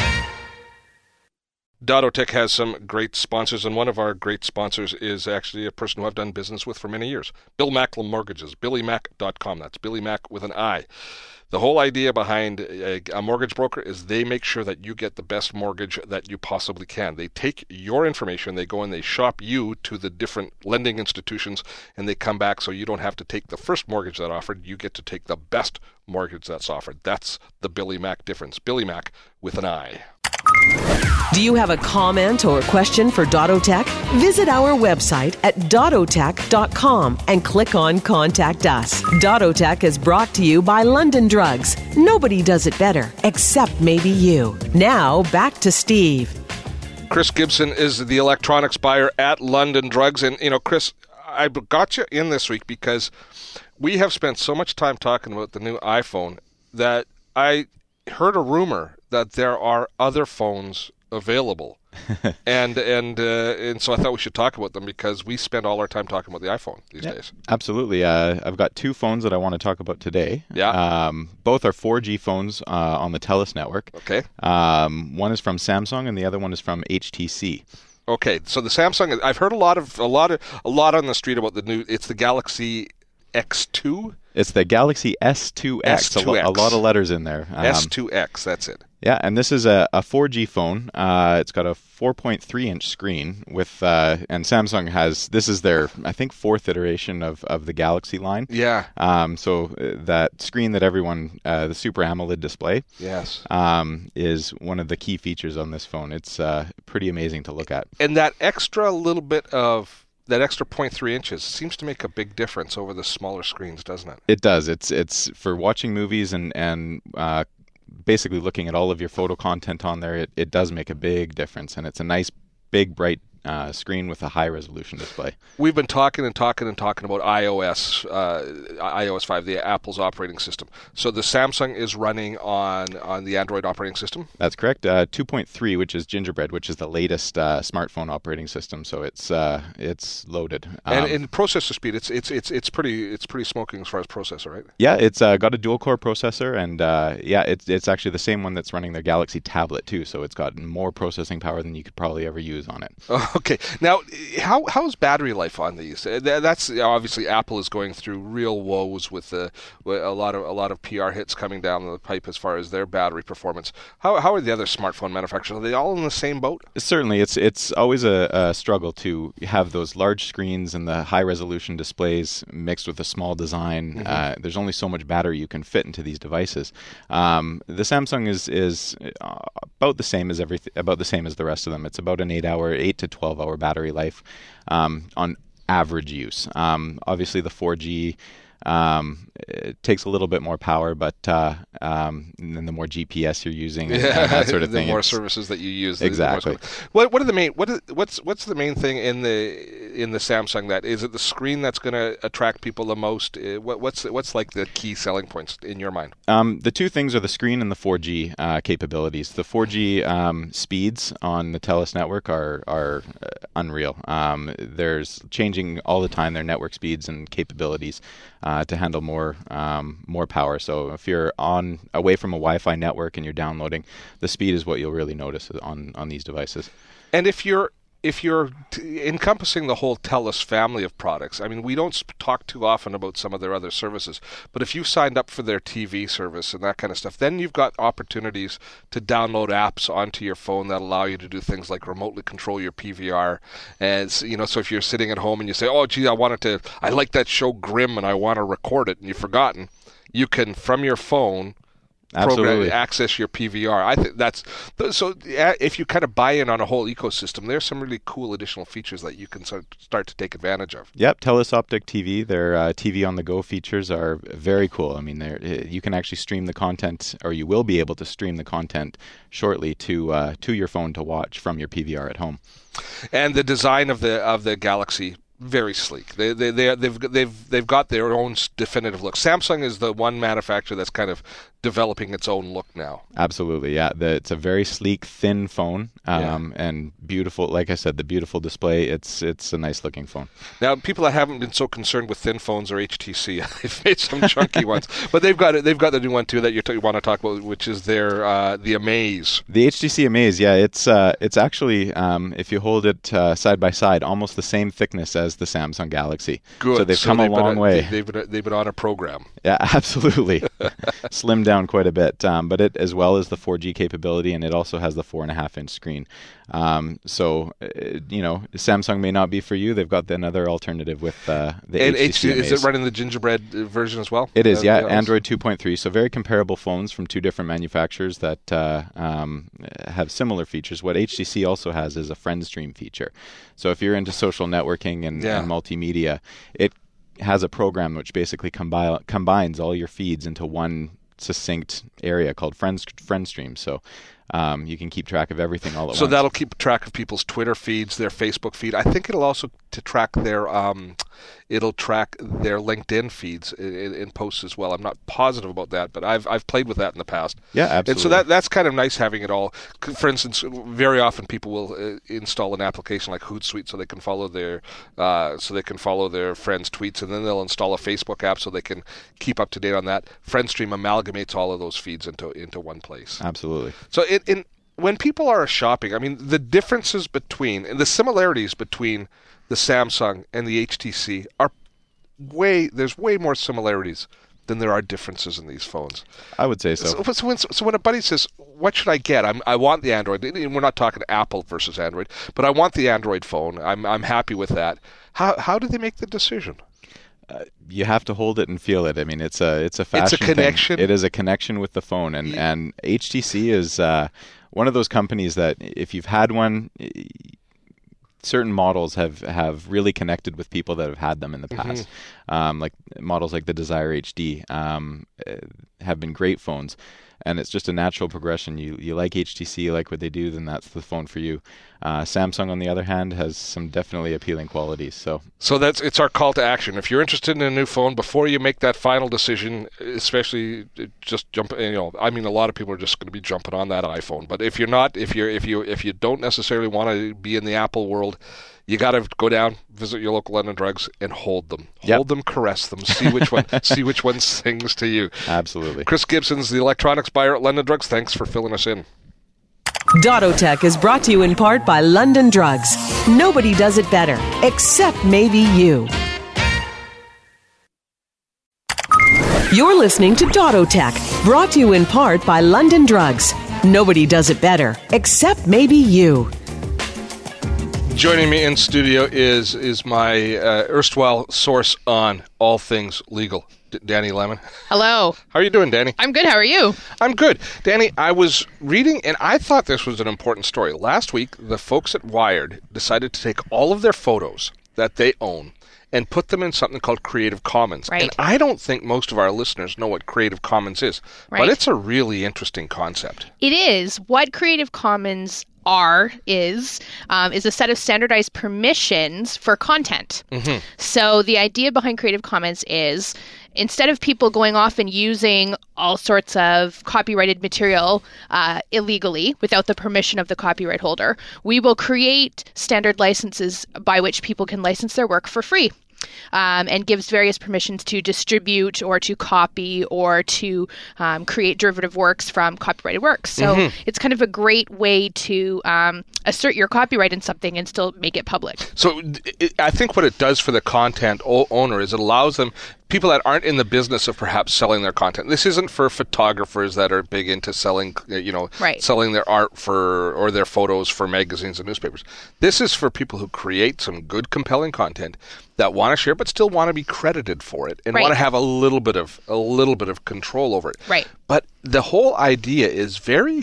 Dottotech has some great sponsors, and one of our great sponsors is actually a person who I've done business with for many years, Bill Macklem Mortgages, billy mac dot com. That's Billy Mac with an I. The whole idea behind a, a mortgage broker is they make sure that you get the best mortgage that you possibly can. They take your information, they go and they shop you to the different lending institutions, and they come back so you don't have to take the first mortgage that's offered. You get to take the best mortgage that's offered. That's the Billy Mac difference. Billy Mac with an I. Do you have a comment or question for Dottotech? Visit our website at dottotech dot com and click on Contact Us. Dottotech is brought to you by London Drugs. Nobody does it better, except maybe you. Now, back to Steve. Chris Gibson is the electronics buyer at London Drugs. And, you know, Chris, I got you in this week because we have spent so much time talking about the new iPhone that I heard a rumor that there are other phones available. and and uh, and so I thought we should talk about them because we spend all our time talking about the iPhone these yeah, days. Absolutely. Uh, I've got two phones that I want to talk about today. Yeah. Um, both are four G phones uh, on the TELUS network. Okay. Um, one is from Samsung and the other one is from H T C. Okay. So the Samsung, I've heard a lot of a lot of a lot on the street about the new. It's the Galaxy X two. It's the Galaxy S two X. S two X. A, lo- a lot of letters in there. Um, S two X. That's it. Yeah, and this is a, a four G phone. Uh, it's got a four point three inch screen with, uh, and Samsung has, this is their, I think, fourth iteration of, of the Galaxy line. Yeah. Um, so uh, that screen that everyone, uh, the Super AMOLED display, yes, um, is one of the key features on this phone. It's uh, pretty amazing to look at. And that extra little bit of, that extra zero point three inches seems to make a big difference over the smaller screens, doesn't it? It does. It's it's for watching movies and, and uh, basically looking at all of your photo content on there. It, it does make a big difference, and it's a nice, big, bright uh, screen with a high-resolution display. We've been talking and talking and talking about iOS, uh, iOS five, the Apple's operating system. So the Samsung is running on, on the Android operating system? That's correct. Uh, two point three, which is Gingerbread, which is the latest uh, smartphone operating system. So it's uh, it's loaded. Um, and in processor speed, it's it's it's it's pretty it's pretty smoking as far as processor, right? Yeah, it's uh, got a dual-core processor, and uh, yeah, it's it's actually the same one that's running their Galaxy tablet too. So it's got more processing power than you could probably ever use on it. Okay. Now, how how's battery life on these? That's obviously Apple is going through real woes with uh, a lot of a lot of P R hits coming down the pipe as far as their battery performance. How how are the other smartphone manufacturers? Are they all in the same boat? Certainly, it's it's always a, a struggle to have those large screens and the high resolution displays mixed with a small design. Mm-hmm. Uh, there's only so much battery you can fit into these devices. Um, the Samsung is is about the same as every about the same as the rest of them. It's about an eight hour, eight to twelve twelve hour battery life um, on average use. Um, obviously, the four G um, it takes a little bit more power, but uh, um, and then the more G P S you're using, and, yeah, and that sort of the thing. The more it's, services that you use, exactly. The more, what what are the main what is, what's what's the main thing in the in the Samsung? That is it the screen that's going to attract people the most? What, what's what's like the key selling points in your mind? Um, the two things are the screen and the four G uh, capabilities. The four G um, speeds on the TELUS network are are uh, unreal. Um, there's changing all the time their network speeds and capabilities uh, to handle more um, more power. So if you're on away from a Wi-Fi network and you're downloading, the speed is what you'll really notice on on these devices. And if you're if you're t- encompassing the whole TELUS family of products, I mean, we don't sp- talk too often about some of their other services, but if you've signed up for their T V service and that kind of stuff, then you've got opportunities to download apps onto your phone that allow you to do things like remotely control your P V R. And, you know, so if you're sitting at home and you say, oh, gee, I wanted to, I like that show Grimm and I want to record it, and you've forgotten, you can, from your phone, Absolutely. program, access your P V R. I think that's so. If you kind of buy in on a whole ecosystem, there's some really cool additional features that you can start, start to take advantage of. Yep, TELUS Optic T V. Their uh, T V on the go features are very cool. I mean, you can actually stream the content, or you will be able to stream the content shortly to uh, to your phone to watch from your P V R at home. And the design of the of the Galaxy, very sleek. They they they they've they've they've got their own definitive look. Samsung is the one manufacturer that's kind of developing its own look now. Absolutely, yeah. The, it's a very sleek, thin phone, um, yeah. and beautiful. Like I said, the beautiful display. It's it's a nice looking phone. Now, people that haven't been so concerned with thin phones are H T C. They've made some chunky ones, but they've got they've got the new one too that you, t- you want to talk about, which is their uh, the Amaze. The H T C Amaze, yeah. It's uh, it's actually um, if you hold it uh, side by side, almost the same thickness as the Samsung Galaxy. Good. So they've so come they've a long been, way. They've been, they've been on a program. Yeah, absolutely. Slimmed down quite a bit, um, but it as well as the four G capability, and it also has the four and a half inch screen. Um, so uh, you know, Samsung may not be for you. They've got another alternative with uh, the and H T C H- Amaze. Is it running the Gingerbread version as well? It is, uh, yeah. yeah Android two point three. So very comparable phones from two different manufacturers that uh, um, have similar features. What H T C also has is a friend stream feature. So if you're into social networking and, yeah. and multimedia, it has a program which basically combi- combines all your feeds into one succinct area called friend, friend stream. So um, you can keep track of everything all at so once. So that'll keep track of people's Twitter feeds, their Facebook feed. I think it'll also to track their um, it'll track their LinkedIn feeds in, in posts as well. I'm not positive about that, but I've I've played with that in the past. Yeah, absolutely. And so that that's kind of nice having it all. For instance, very often people will uh, install an application like Hootsuite so they can follow their uh, so they can follow their friends' tweets, and then they'll install a Facebook app so they can keep up to date on that. FriendStream amalgamates all of those feeds into into one place. Absolutely. So it, in when people are shopping, I mean, the differences between and the similarities between the Samsung and the H T C are way there's way more similarities than there are differences in these phones. I would say so. So, so, when, so when a buddy says, "What should I get?" I'm, I want the Android. And we're not talking Apple versus Android, but I want the Android phone. I'm I'm happy with that. How how do they make the decision? Uh, you have to hold it and feel it. I mean, it's a it's a fashion It's a connection. thing. It is a connection with the phone, and Yeah. and H T C is uh, one of those companies that if you've had one, certain models have, have really connected with people that have had them in the past. Mm-hmm. Um, like models like the Desire H D um, have been great phones. And it's just a natural progression. You you like H T C, you like what they do, then that's the phone for you. Uh, Samsung, on the other hand, has some definitely appealing qualities. So, so that's it's our call to action. If you're interested in a new phone, before you make that final decision, especially just jump. You know, I mean, a lot of people are just going to be jumping on that iPhone. But if you're not, if you're if you if you don't necessarily want to be in the Apple world, you got to go down, visit your local London Drugs, and hold them. Yep. Hold them, caress them, see which one see which one sings to you. Absolutely. Chris Gibson's the electronics buyer at London Drugs. Thanks for filling us in. Dottotech is brought to you in part by London Drugs. Nobody does it better, except maybe you. You're listening to Dottotech, brought to you in part by London Drugs. Nobody does it better, except maybe you. Joining me in studio is is my uh, erstwhile source on all things legal, D- Danny Lemon. Hello. How are you doing, Danny? I'm good. How are you? I'm good. Danny, I was reading, and I thought this was an important story. Last week, the folks at Wired decided to take all of their photos that they own and put them in something called Creative Commons. Right. And I don't think most of our listeners know what Creative Commons is, Right. but it's a really interesting concept. It is. What Creative Commons are is um, is a set of standardized permissions for content. Mm-hmm. So the idea behind Creative Commons is instead of people going off and using all sorts of copyrighted material uh, illegally without the permission of the copyright holder, we will create standard licenses by which people can license their work for free. Um, and gives various permissions to distribute or to copy or to um, create derivative works from copyrighted works. So Mm-hmm. it's kind of a great way to um, assert your copyright in something and still make it public. So it, I think what it does for the content o- owner is it allows them, people that aren't in the business of perhaps selling their content. This isn't for photographers that are big into selling, you know, Right. selling their art for or their photos for magazines and newspapers. This is for people who create some good, compelling content that want to share, but still want to be credited for it and Right. want to have a little bit of a little bit of control over it. Right. But the whole idea is very.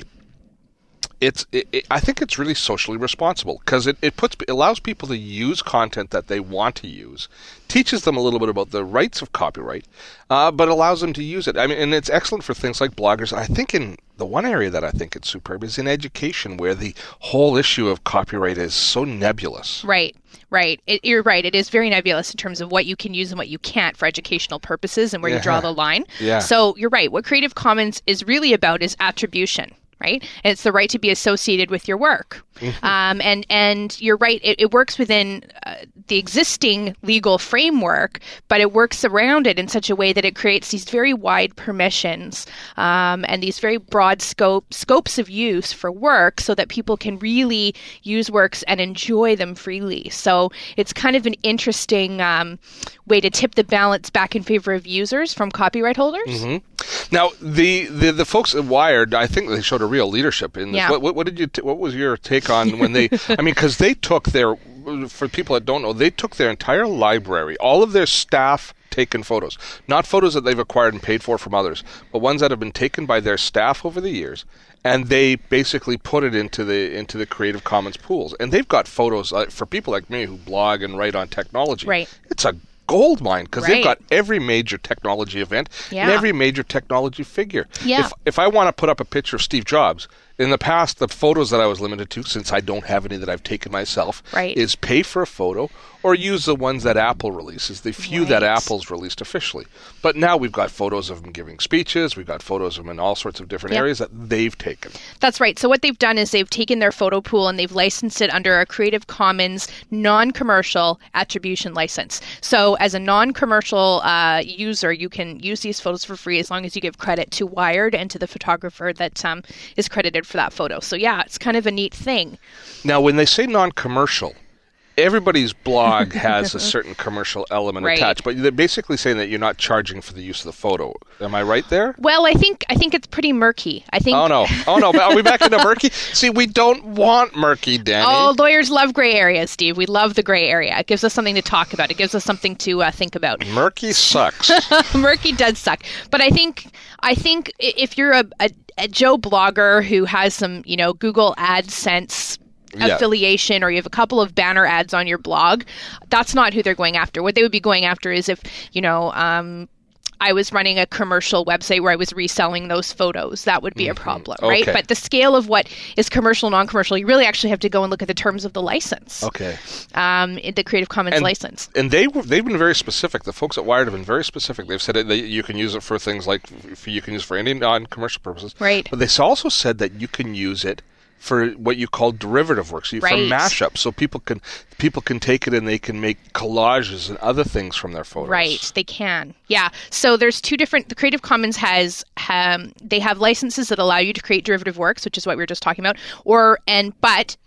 It's. It, it, I think it's really socially responsible because it, it puts it allows people to use content that they want to use, teaches them a little bit about the rights of copyright, uh, but allows them to use it. I mean, and it's excellent for things like bloggers. I think in the one area that I think it's superb is in education, where the whole issue of copyright is so nebulous. Right. Right. It, you're right. It is very nebulous in terms of what you can use and what you can't for educational purposes and where you draw Yeah. the line. Yeah. So you're right. What Creative Commons is really about is attribution. Right? And it's the right to be associated with your work. Um, and, and you're right, it, it works within uh, the existing legal framework, but it works around it in such a way that it creates these very wide permissions um, and these very broad scope scopes of use for work so that people can really use works and enjoy them freely. So it's kind of an interesting um, way to tip the balance back in favor of users from copyright holders. Mm-hmm. Now, the, the, the folks at Wired, I think they showed a real leadership in this. Yeah. What, what, what did you? T- what was your take on when they? I mean, because they took their. For people that don't know, they took their entire library, all of their staff taken photos, not photos that they've acquired and paid for from others, but ones that have been taken by their staff over the years, and they basically put it into the into the Creative Commons pools. And they've got photos uh, for people like me who blog and write on technology. Right. It's a gold mine because Right. they've got every major technology event Yeah. and every major technology figure. Yeah. If if I want to put up a picture of Steve Jobs, in the past, the photos that I was limited to, since I don't have any that I've taken myself, Right. is pay for a photo or use the ones that Apple releases, the few that Right. Apple's released officially. But now we've got photos of them giving speeches, we've got photos of them in all sorts of different Yep. areas that they've taken. That's right. So what they've done is they've taken their photo pool and they've licensed it under a Creative Commons non-commercial attribution license. So as a non-commercial uh, user, you can use these photos for free as long as you give credit to Wired and to the photographer that um, is credited for that photo. So yeah, it's kind of a neat thing. Now, when they say non-commercial, everybody's blog has a certain commercial element Right. attached, but they're basically saying that you're not charging for the use of the photo. Am I right there? Well, I think I think it's pretty murky. I think Oh no! Oh no! Are we back into murky? See, we don't want murky, Danny. Oh, lawyers love gray areas, Steve. We love the gray area. It gives us something to talk about. It gives us something to uh, think about. Murky sucks. Murky does suck. But I think I think i- if you're a, a, a Joe blogger who has some, you know, Google AdSense Yeah. affiliation, or you have a couple of banner ads on your blog, that's not who they're going after. What they would be going after is if, you know, um, I was running a commercial website where I was reselling those photos, that would be a problem, right? Okay. But the scale of what is commercial, non-commercial, you really actually have to go and look at the terms of the license, Okay. um, the Creative Commons And- license. And they were, they've been very specific. The folks at Wired have been very specific. They've said that they, you can use it for things like f- you can use it for any non-commercial purposes. Right. But they also said that you can use it for what you call derivative work, so you, Right. for mashup, so people can people can take it and they can make collages and other things from their photos. Right, they can. Yeah. So there's two different. The Creative Commons has um, they have licenses that allow you to create derivative works, which is what we were just talking about. Or and but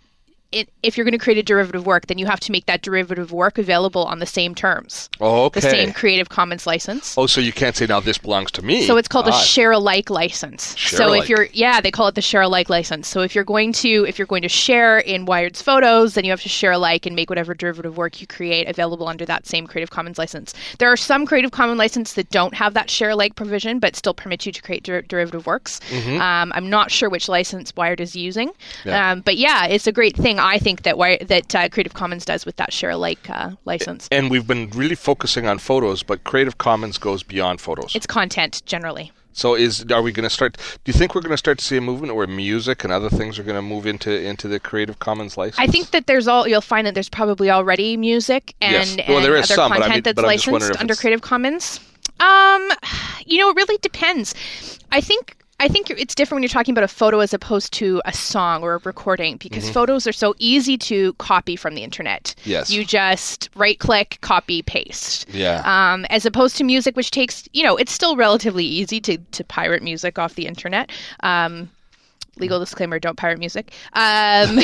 it, if you're going to create a derivative work, then you have to make that derivative work available on the same terms. Oh, okay. The same Creative Commons license. Oh, so you can't say, now this belongs to me. So it's called ah. a share-alike license. Share so alike. if you're, yeah, they call it the share-alike license. So if you're going to, if you're going to share in Wired's photos, then you have to share alike and make whatever derivative work you create available under that same Creative Commons license. There are some Creative Commons licenses that don't have that share-alike provision, but still permit you to create der- derivative works. Mm-hmm. Um, I'm not sure which license Wired is using, Yeah. um, but yeah, it's a great thing I think that Wired, that uh, Creative Commons does with that share-alike uh, license. And we've been really focusing on photos, but Creative Commons goes beyond photos. It's content generally. So is are we going to start? Do you think we're going to start to see a movement where music and other things are going to move into into the Creative Commons license? I think that there's all you'll find that there's probably already music and, Yes. and Well, there is other some, but I content mean- that's but I'm just wondering licensed if under it's- Creative Commons. Um, you know, it really depends. I think. I think it's different when you're talking about a photo as opposed to a song or a recording because Mm-hmm. photos are so easy to copy from the internet. Yes. You just right click, copy, paste. Yeah. Um, as opposed to music, which takes, you know, it's still relatively easy to, to pirate music off the internet. Um, legal disclaimer, don't pirate music. Um,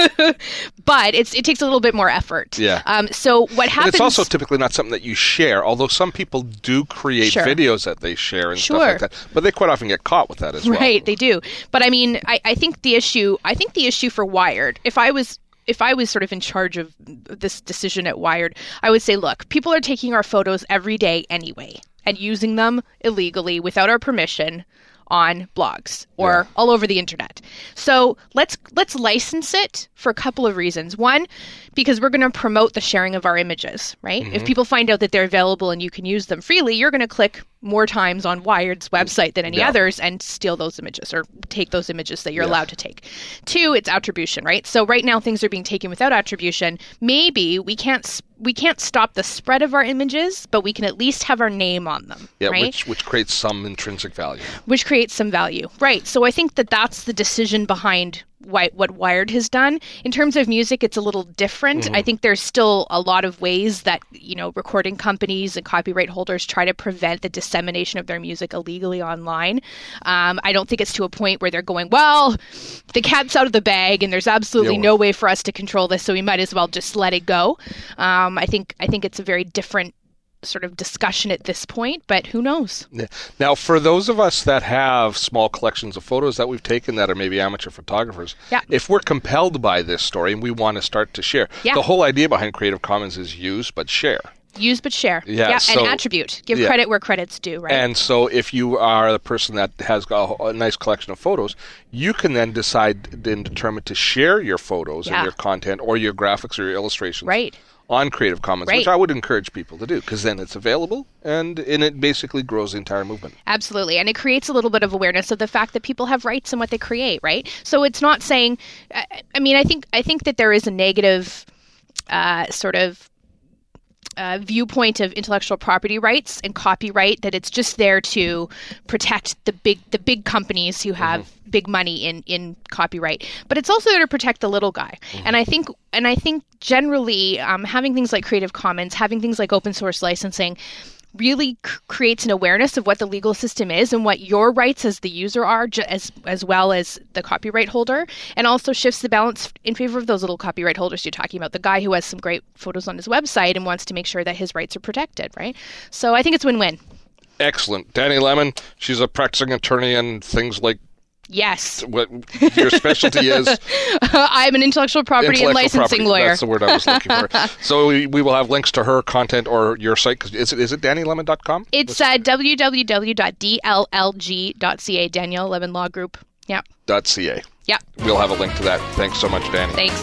but it's it takes a little bit more effort. Yeah. Um, so what And happens... it's also typically not something that you share, although some people do create Sure. videos that they share and Sure. stuff like that. But they quite often get caught with that as well. Right, they do. But I mean, I, I think the issue, I think the issue for Wired, if I was, if I was sort of in charge of this decision at Wired, I would say, look, people are taking our photos every day anyway and using them illegally without our permission on blogs or Yeah. all over the internet. So let's let's license it for a couple of reasons. One, because we're going to promote the sharing of our images, right? Mm-hmm. If people find out that they're available and you can use them freely, you're going to click more times on Wired's website than any Yeah. others and steal those images or take those images that you're Yeah. allowed to take. Two, it's attribution, right? So right now things are being taken without attribution. Maybe we can't s- we can't stop the spread of our images, but we can at least have our name on them, Yeah, right? which which creates some intrinsic value. Which creates some value. Right. So I think that that's the decision behind why, what Wired has done. In terms of music, it's a little different. Mm-hmm. I think there's still a lot of ways that, you know, recording companies and copyright holders try to prevent the dissemination of their music illegally online. Um, I don't think it's to a point where they're going, well, the cat's out of the bag and there's absolutely Yeah. no way for us to control this, so we might as well just let it go. Um, I think I think it's a very different sort of discussion at this point, but who knows? Yeah. Now, for those of us that have small collections of photos that we've taken that are maybe amateur photographers, Yeah. if we're compelled by this story and we want to start to share, Yeah. the whole idea behind Creative Commons is use but share. Use but share. Yeah, so- and attribute. Give yeah. credit where credit's due, right? And so if you are the person that has got a, a nice collection of photos, you can then decide and determine to share your photos Yeah. and your content or your graphics or your illustrations Right. on Creative Commons, Right. which I would encourage people to do because then it's available and, and it basically grows the entire movement. Absolutely. And it creates a little bit of awareness of the fact that people have rights in what they create, right? So it's not saying, I, I mean, I think, I think that there is a negative uh, sort of Uh, viewpoint of intellectual property rights and copyright, that it's just there to protect the big the big companies who have Mm-hmm. big money in, in copyright, but it's also there to protect the little guy. Mm-hmm. And I think and I think generally um, having things like Creative Commons, having things like open source licensing, really c- creates an awareness of what the legal system is and what your rights as the user are, ju- as as well as the copyright holder, and also shifts the balance in favor of those little copyright holders you're talking about, the guy who has some great photos on his website and wants to make sure that his rights are protected, right? So I think it's win-win. Excellent. Danny Lemon, she's a practicing attorney and things like Yes. what your specialty is. I'm an intellectual property and Intellectual licensing property. lawyer. That's the word I was looking for. So we, we will have links to her content or your site. 'Cause is it is it danny lemon dot com? It's uh, w w w dot d l l g dot c a, Danielle Lemon Law Group. Yeah. .ca. Yeah. We'll have a link to that. Thanks so much, Danny. Thanks.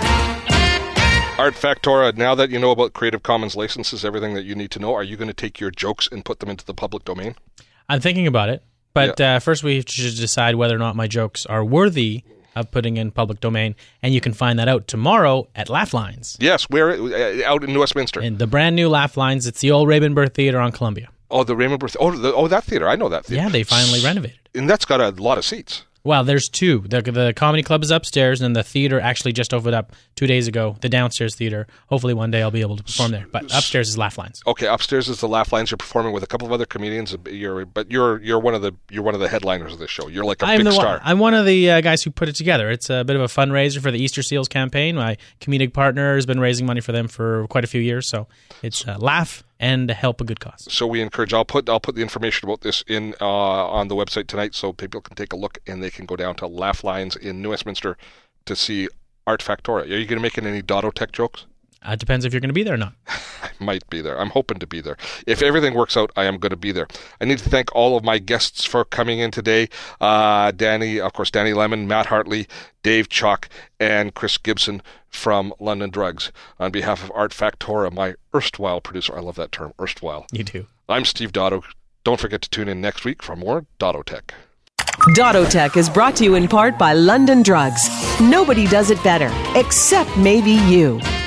Art Factora, now that you know about Creative Commons licenses, everything that you need to know, are you going to take your jokes and put them into the public domain? I'm thinking about it, but uh, first we should decide whether or not my jokes are worthy of putting in public domain, and you can find that out tomorrow at Laugh Lines. Yes, we're uh, out in Westminster. In the brand new Laugh Lines. It's the old Raymond Burr Theater on Columbia. Oh, the Raymond Burr. Oh, the, oh, that theater. I know that theater. Yeah, they finally renovated. And that's got a lot of seats. Well, there's two. The the comedy club is upstairs, and the theater actually just opened up two days ago. The downstairs theater. Hopefully, one day I'll be able to perform there. But upstairs is Laugh Lines. Okay, upstairs is the Laugh Lines. You're performing with a couple of other comedians. You're, but you're you're one of the you're one of the headliners of this show. You're like a I'm big the star. One, I'm one of the uh, guys who put it together. It's a bit of a fundraiser for the Easter Seals campaign. My comedic partner has been raising money for them for quite a few years. So it's uh, laugh and help a good cause. So we encourage. I'll put I'll put the information about this in uh, on the website tonight, so people can take a look and they can go down to Laugh Lines in New Westminster to see Art Factoria. Are you going to make any Dottotech jokes? Uh, it depends if you're going to be there or not. I might be there. I'm hoping to be there. If everything works out, I am going to be there. I need to thank all of my guests for coming in today. Uh, Danny, of course, Danny Lemon, Matt Hartley, Dave Chalk, and Chris Gibson from London Drugs. On behalf of Art Factoria, my erstwhile producer, I love that term, erstwhile. You too. I'm Steve Dotto. Don't forget to tune in next week for more Dottotech. Dottotech is brought to you in part by London Drugs. Nobody does it better, except maybe you.